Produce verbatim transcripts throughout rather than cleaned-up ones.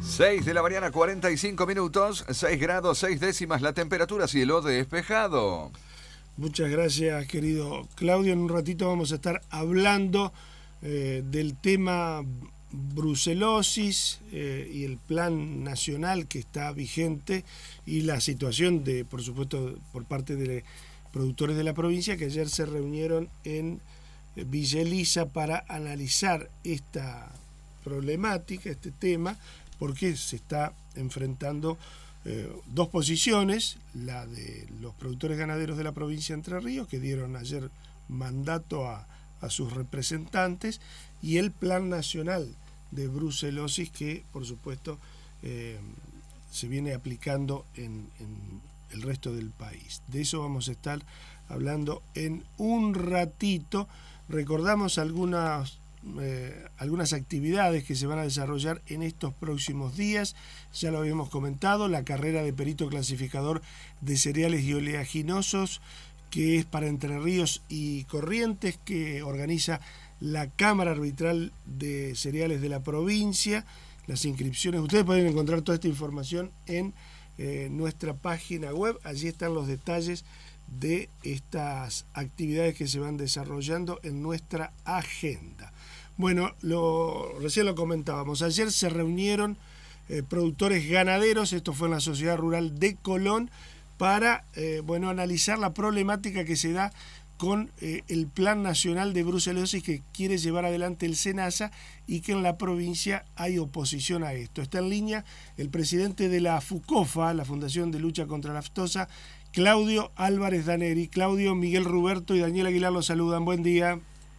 seis de la mañana, cuarenta y cinco minutos, seis grados, seis décimas la temperatura, cielo despejado. Muchas gracias, querido Claudio. En un ratito vamos a estar hablando eh, del tema brucelosis eh, y el plan nacional que está vigente y la situación de, por supuesto, por parte de productores de la provincia que ayer se reunieron en Villa Elisa para analizar esta problemática, este tema, porque se está enfrentando eh, dos posiciones, la de los productores ganaderos de la provincia de Entre Ríos, que dieron ayer mandato a, a sus representantes, y el plan nacional de brucelosis que, por supuesto, eh, se viene aplicando en, en el resto del país. De eso vamos a estar hablando en un ratito. Recordamos algunas Eh, algunas actividades que se van a desarrollar en estos próximos días. Ya lo habíamos comentado, la carrera de perito clasificador de cereales y oleaginosos, que es para Entre Ríos y Corrientes, que organiza la Cámara Arbitral de Cereales de la provincia. Las inscripciones, ustedes pueden encontrar toda esta información en eh, nuestra página web. Allí están los detalles de estas actividades que se van desarrollando en nuestra agenda. Bueno, lo, recién lo comentábamos, ayer se reunieron eh, productores ganaderos, esto fue en la Sociedad Rural de Colón, para eh, bueno, analizar la problemática que se da con eh, el Plan Nacional de Brucelosis que quiere llevar adelante el SENASA y que en la provincia hay oposición a esto. Está en línea el presidente de la FUCOFA, la Fundación de Lucha contra la Aftosa, Claudio Álvarez Daneri. Claudio, Miguel Ruberto y Daniel Aguilar los saludan. Buen día.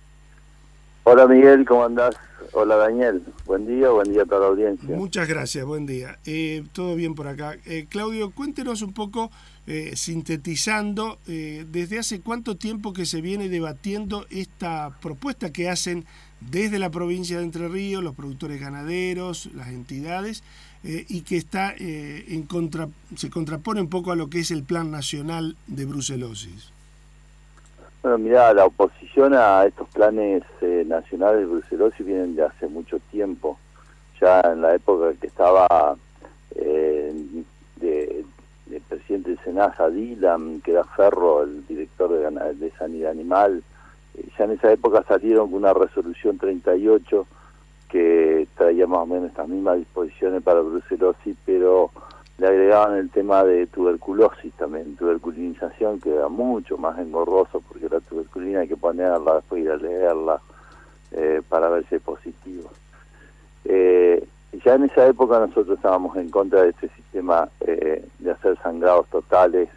Hola Miguel, ¿cómo andás? Hola Daniel, buen día, buen día a toda la audiencia. Muchas gracias, buen día. Eh, todo bien por acá. Eh, Claudio, cuéntenos un poco, eh, sintetizando, eh, desde hace cuánto tiempo que se viene debatiendo esta propuesta que hacen desde la provincia de Entre Ríos, los productores ganaderos, las entidades, eh, y que está eh, en contra, se contrapone un poco a lo que es el Plan Nacional de Brucelosis. Bueno, mirá, la oposición a estos planes eh, nacionales de brucelosis vienen de hace mucho tiempo. Ya en la época que estaba eh, de, de presidente del SENASA, Dylan, que era Ferro, el director de, de Sanidad Animal, eh, ya en esa época salieron con una resolución treinta y ocho que traía más o menos estas mismas disposiciones para brucelosis, pero le agregaban el tema de tuberculosis también, tuberculinización, que era mucho más engorroso, porque la tuberculina hay que ponerla, después ir a leerla, eh, para ver si es positivo. Eh, ya en esa época nosotros estábamos en contra de este sistema eh, de hacer sangrados totales,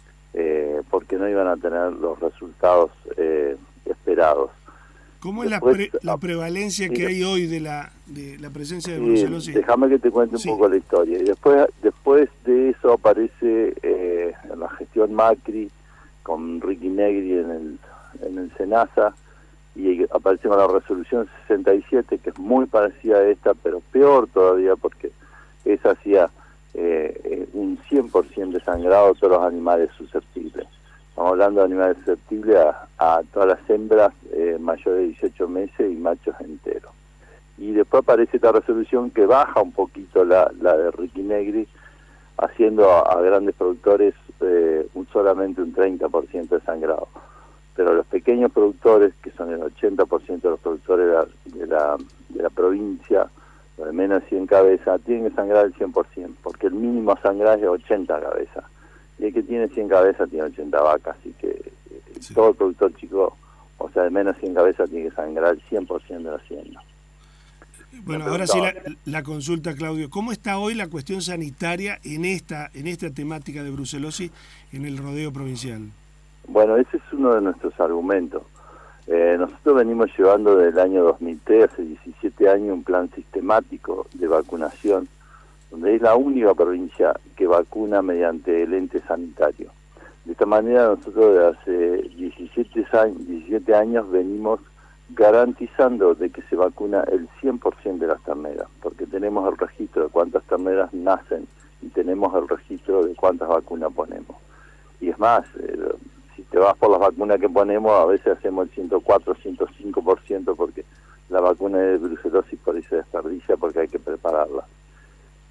eh, porque no iban a tener los resultados eh, esperados. ¿Cómo es Después, la, pre, la prevalencia sí, que hay hoy de la de la presencia de sí, brucelosis? Déjame que te cuente un sí. poco la historia. Y después después de eso aparece eh, en la gestión Macri, con Ricky Negri en el, en el SENASA, y aparece con la resolución sesenta y siete, que es muy parecida a esta, pero peor todavía, porque esa hacía eh, un cien por ciento de sangrado a todos los animales susceptibles. Estamos hablando de animales susceptibles a, a todas las hembras eh, mayores de dieciocho meses y machos enteros. Y después aparece esta resolución que baja un poquito la, la de Ricky Negri, haciendo a, a grandes productores eh, un, solamente un treinta por ciento de sangrado. Pero los pequeños productores, que son el ochenta por ciento de los productores de la, de la, de la provincia, los de menos de cien cabezas, tienen que sangrar el cien por ciento, porque el mínimo a sangrar es de ochenta cabezas. Y el que tiene cien cabezas tiene ochenta vacas, así que eh, sí. todo el productor chico, o sea, de menos de cien cabezas, tiene que sangrar el cien por ciento de la hacienda. Bueno, ahora sí la, la consulta, Claudio. ¿Cómo está hoy la cuestión sanitaria en esta en esta temática de brucelosis en el rodeo provincial? Bueno, ese es uno de nuestros argumentos. Eh, nosotros venimos llevando desde el año dos mil tres, hace diecisiete años, un plan sistemático de vacunación, donde es la única provincia que vacuna mediante el ente sanitario. De esta manera nosotros desde hace diecisiete años, diecisiete años venimos garantizando de que se vacuna el cien por ciento de las terneras, porque tenemos el registro de cuántas terneras nacen y tenemos el registro de cuántas vacunas ponemos. Y es más, eh, si te vas por las vacunas que ponemos, a veces hacemos el ciento cuatro, ciento cinco por ciento, porque la vacuna de brucelosis por ahí se desperdicia porque hay que prepararla.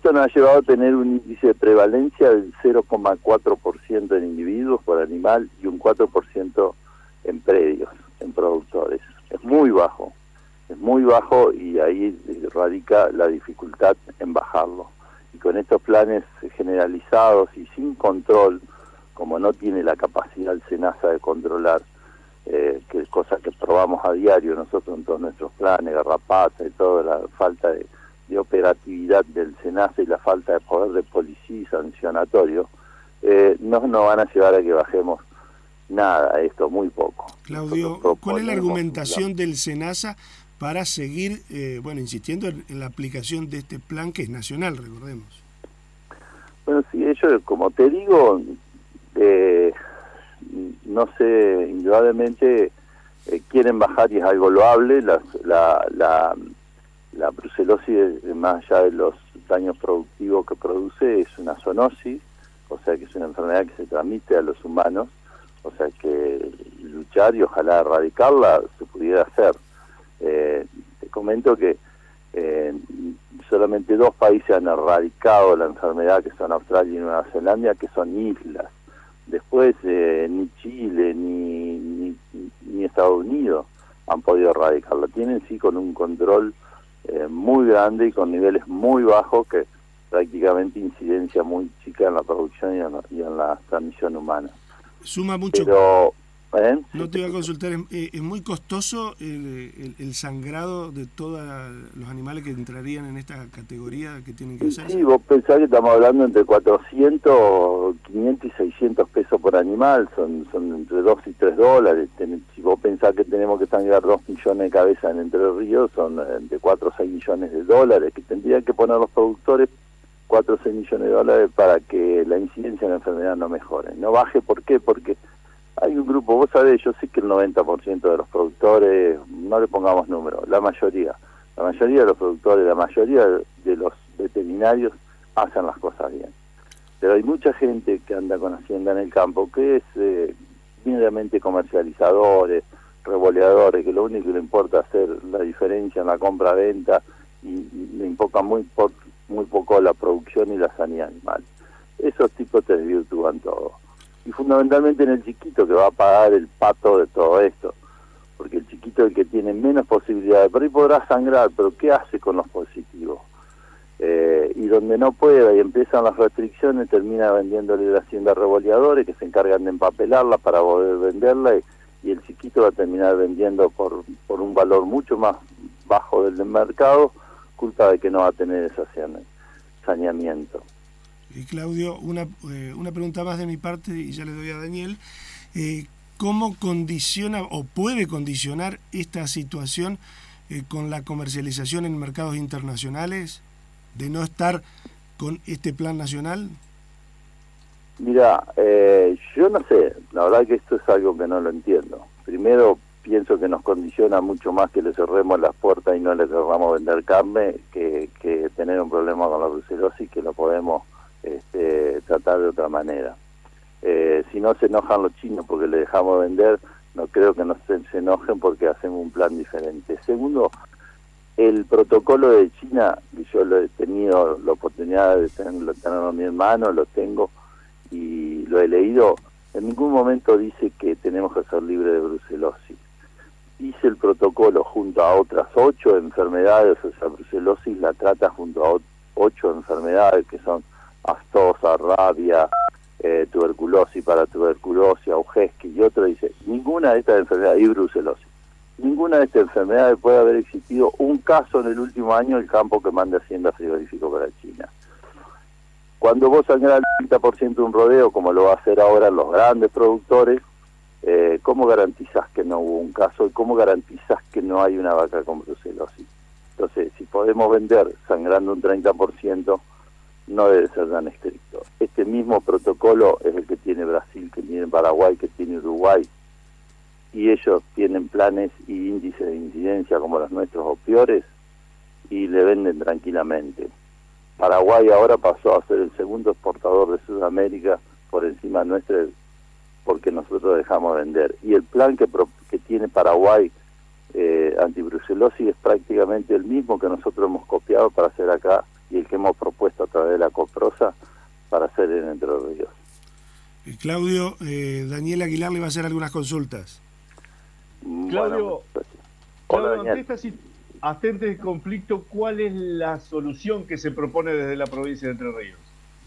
esto nos ha llevado a tener un índice de prevalencia del cero coma cuatro por ciento en individuos por animal y un cuatro por ciento en predios, en productores. Es muy bajo, es muy bajo y ahí radica la dificultad en bajarlo. Y con estos planes generalizados y sin control, como no tiene la capacidad el SENASA de controlar, eh, que es cosa que probamos a diario nosotros en todos nuestros planes, garrapata y toda la falta de, de operatividad del SENASA y la falta de poder de policía y sancionatorio, eh, no nos van a llevar a que bajemos nada, esto muy poco. Claudio, ¿cuál es la argumentación del SENASA para seguir, eh, bueno, insistiendo en, en la aplicación de este plan que es nacional, recordemos? Bueno, sí, ellos, como te digo, eh, no sé, indudablemente eh, quieren bajar y es algo loable. La, la, la, la brucelosis, más allá de los daños productivos que produce, es una zoonosis, o sea que es una enfermedad que se transmite a los humanos, o sea que luchar y ojalá erradicarla se pudiera hacer. Eh, te comento que eh, solamente dos países han erradicado la enfermedad, que son Australia y Nueva Zelanda, que son islas. Después eh, ni Chile ni, ni, ni Estados Unidos han podido erradicarla. Tienen sí con un control eh, muy grande y con niveles muy bajos, que prácticamente incidencia muy chica en la producción y en la, y en la transmisión humana. Suma mucho. Pero, ¿eh? No te iba a consultar, ¿es, es muy costoso el, el, el sangrado de todos los animales que entrarían en esta categoría que tienen que hacer? Sí, vos pensás que estamos hablando entre cuatrocientos, quinientos y seiscientos pesos por animal, son son entre dos y tres dólares. Si vos pensás que tenemos que sangrar dos millones de cabezas en Entre Ríos, son entre cuatro o seis millones de dólares, que tendrían que poner los productores cuatro o seis millones de dólares para que la incidencia de la enfermedad no mejore. No baje, ¿por qué? Porque hay un grupo, vos sabés, yo sé que el noventa por ciento de los productores, no le pongamos número, la mayoría, la mayoría de los productores, la mayoría de los veterinarios hacen las cosas bien. Pero hay mucha gente que anda con hacienda en el campo, que es eh, meramente comercializadores, revoleadores, que lo único que le importa es hacer la diferencia en la compra-venta y, y le importa muy, por, muy poco la producción y la sanidad animal. Esos tipos te desvirtúan todo. Y fundamentalmente en el chiquito, que va a pagar el pato de todo esto, porque el chiquito es el que tiene menos posibilidades, por ahí podrá sangrar, pero ¿qué hace con los positivos? Eh, y donde no pueda y empiezan las restricciones, termina vendiéndole la hacienda a revoleadores que se encargan de empapelarla para poder venderla, y, y el chiquito va a terminar vendiendo por, por un valor mucho más bajo del mercado, culpa de que no va a tener ese saneamiento. Y Claudio, una, eh, una pregunta más de mi parte y ya le doy a Daniel. Eh, ¿Cómo condiciona o puede condicionar esta situación eh, con la comercialización en mercados internacionales de no estar con este plan nacional? Mira, eh, yo no sé, la verdad que esto es algo que no lo entiendo. Primero, pienso que nos condiciona mucho más que le cerremos las puertas y no le querramos vender carne, que, que tener un problema con la brucelosis, que lo podemos Este, tratar de otra manera. Eh, si no se enojan los chinos porque le dejamos vender, no creo que no se, se enojen porque hacemos un plan diferente. Segundo, el protocolo de China, que yo lo he tenido la oportunidad de tenerlo, tenerlo en mi mano, lo tengo y lo he leído, en ningún momento dice que tenemos que ser libres de brucelosis. Dice el protocolo junto a otras ocho enfermedades, o sea, brucelosis la trata junto a ocho enfermedades que son aftosa, rabia, eh, tuberculosis, paratuberculosis, augesqui y otro, dice, ninguna de estas enfermedades, y brucelosis, ninguna de estas enfermedades puede haber existido un caso en el último año el campo que manda Hacienda frigorífico para China. Cuando vos sangrás el treinta por ciento de un rodeo, como lo va a hacer ahora los grandes productores, eh, ¿cómo garantizás que no hubo un caso? ¿Y cómo garantizás que no hay una vaca con brucelosis? Entonces, si podemos vender sangrando un treinta por ciento, no debe ser tan estricto. Este mismo protocolo es el que tiene Brasil, que tiene Paraguay, que tiene Uruguay, y ellos tienen planes y índices de incidencia como los nuestros o peores, y le venden tranquilamente. Paraguay ahora pasó a ser el segundo exportador de Sudamérica por encima nuestro, porque nosotros dejamos vender. Y el plan que, que tiene Paraguay eh, antibrucelosis es prácticamente el mismo que nosotros hemos copiado para hacer acá, y el que hemos propuesto a través de la COPROSA para hacer en Entre Ríos. Eh, Claudio, eh, Daniel Aguilar le va a hacer algunas consultas. Claudio, Bueno, Claudio, Daniel. ante, esta, sit- ante este conflicto, ¿cuál es la solución que se propone desde la provincia de Entre Ríos?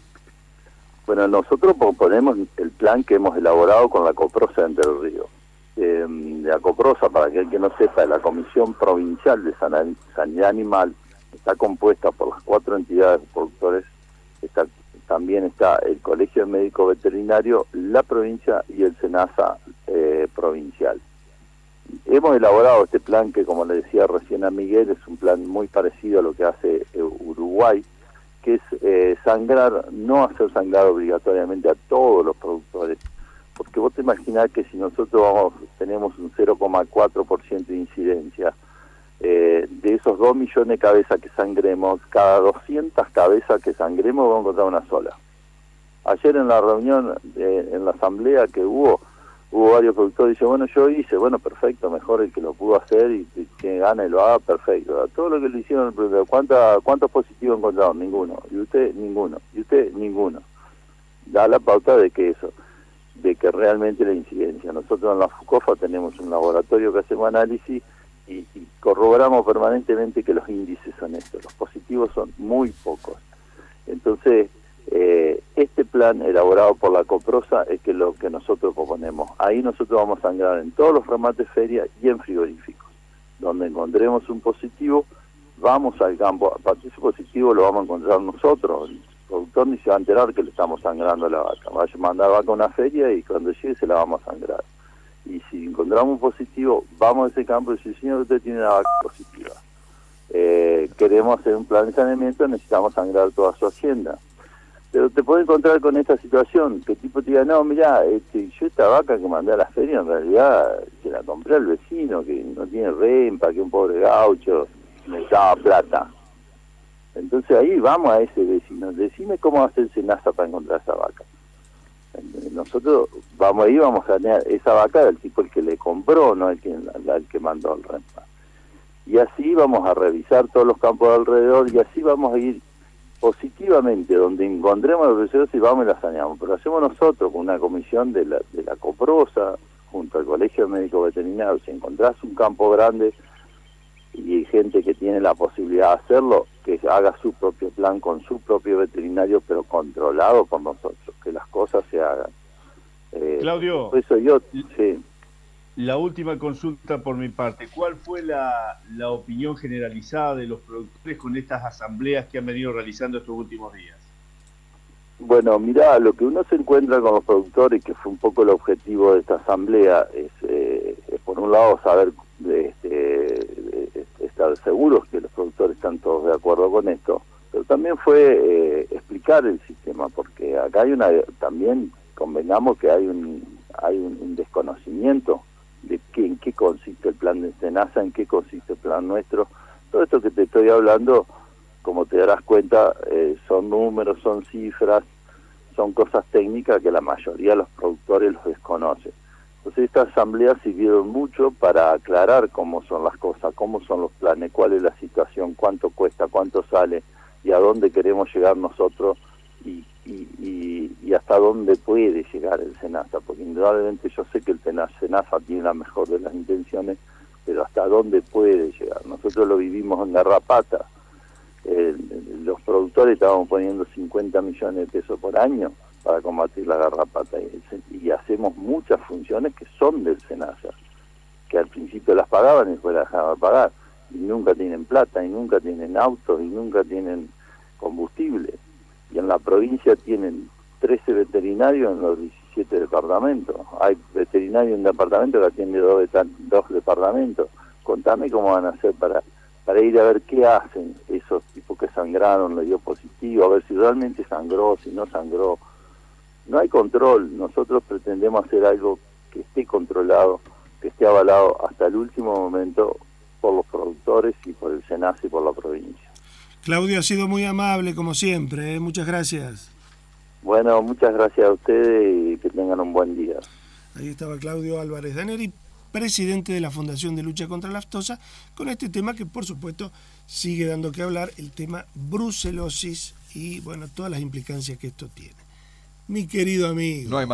Bueno, nosotros proponemos el plan que hemos elaborado con la COPROSA de Entre Ríos. Eh, la COPROSA, para aquel que no sepa, es la Comisión Provincial de Sana- Sanidad Animal, está compuesta por las cuatro entidades de productores, está, también está el Colegio Médico Veterinario, la provincia y el SENASA eh, provincial. Hemos elaborado este plan que, como le decía recién a Miguel, es un plan muy parecido a lo que hace eh, Uruguay, que es eh, sangrar, no hacer sangrar obligatoriamente a todos los productores, porque vos te imaginás que si nosotros vamos, tenemos un cero coma cuatro por ciento de incidencia, eh, de esos dos millones de cabezas que sangremos, cada doscientas cabezas que sangremos vamos a encontrar una sola. Ayer en la reunión, eh, en la asamblea que hubo, hubo varios productores y dicen, bueno, yo hice, bueno, perfecto, mejor el que lo pudo hacer y que quien gane y lo haga, perfecto. A todo lo que le hicieron, ¿cuánta, ¿cuántos positivos encontraron? Ninguno. Y usted, ninguno. Y usted, ninguno. Da la pauta de que eso, de que realmente la incidencia. Nosotros en la FUCOFA tenemos un laboratorio que hacemos análisis y, y corroboramos permanentemente que los índices son estos. Los positivos son muy pocos. Entonces, Eh, este plan elaborado por la COPROSA es que lo que nosotros proponemos. Ahí nosotros vamos a sangrar en todos los remates ferias y en frigoríficos. Donde encontremos un positivo, vamos al campo. A partir de ese positivo lo vamos a encontrar nosotros. El productor ni se va a enterar que le estamos sangrando a la vaca. Vaya a mandar vaca a una feria y cuando llegue se la vamos a sangrar. Y si encontramos un positivo, vamos a ese campo y decimos, señor, usted tiene una vaca positiva. Eh, queremos hacer un plan de saneamiento, necesitamos sangrar toda su hacienda. Pero te puedes encontrar con esta situación, que el tipo te diga, no, mira, este, yo esta vaca que mandé a la feria, en realidad se la compré al vecino, que no tiene rempa, que un pobre gaucho necesitaba plata. Entonces ahí vamos a ese vecino, decime cómo va a hacer SENASA para encontrar esa vaca. Nosotros vamos ahí, vamos a tener esa vaca del tipo el que le compró, no el que, el que mandó el rempa. Y así vamos a revisar todos los campos de alrededor y así vamos a ir positivamente, donde encontremos los residuos y vamos y la saneamos. Pero hacemos nosotros con una comisión de la, de la COPROSA, junto al Colegio Médico Veterinario. Si encontrás un campo grande y hay gente que tiene la posibilidad de hacerlo, que haga su propio plan con su propio veterinario, pero controlado por nosotros, que las cosas se hagan. Eh, Claudio, eso yo, sí. La última consulta por mi parte. ¿Cuál fue la, la opinión generalizada de los productores con estas asambleas que han venido realizando estos últimos días? Bueno, mirá, lo que uno se encuentra con los productores, que fue un poco el objetivo de esta asamblea, es, eh, es por un lado saber, este, estar seguros que los productores están todos de acuerdo con esto, pero también fue eh, explicar el sistema, porque acá hay una, también convengamos que hay un, hay un, un desconocimiento de qué, en qué consiste el plan de SENASA, en qué consiste el plan nuestro. Todo esto que te estoy hablando, como te darás cuenta, eh, son números, son cifras, son cosas técnicas que la mayoría de los productores los desconocen. Entonces estas asambleas sirvieron mucho para aclarar cómo son las cosas, cómo son los planes, cuál es la situación, cuánto cuesta, cuánto sale y a dónde queremos llegar nosotros y, y, y, y hasta dónde puede llegar el SENASA, porque indudablemente yo sé que el SENASA tiene la mejor de las intenciones, pero hasta dónde puede llegar. Nosotros lo vivimos en Garrapata, eh, los productores estábamos poniendo cincuenta millones de pesos por año para combatir la garrapata y, y hacemos muchas funciones que son del SENASA, que al principio las pagaban y después las dejaban de pagar, y nunca tienen plata, y nunca tienen autos, y nunca tienen combustible. Y en la provincia tienen trece veterinarios en los diecisiete departamentos. Hay veterinarios en un departamento que atiende dos, dos departamentos. Contame cómo van a hacer para, para ir a ver qué hacen esos tipos que sangraron, le dio positivo, a ver si realmente sangró, si no sangró. No hay control. Nosotros pretendemos hacer algo que esté controlado, que esté avalado hasta el último momento por los productores y por el SENASA y por la provincia. Claudio, ha sido muy amable, como siempre, ¿eh? Muchas gracias. Bueno, muchas gracias a ustedes y que tengan un buen día. Ahí estaba Claudio Álvarez Daneri. presidente de la Fundación de Lucha contra la Aftosa, con este tema que por supuesto sigue dando que hablar, el tema brucelosis y bueno, todas las implicancias que esto tiene. Mi querido amigo. No hay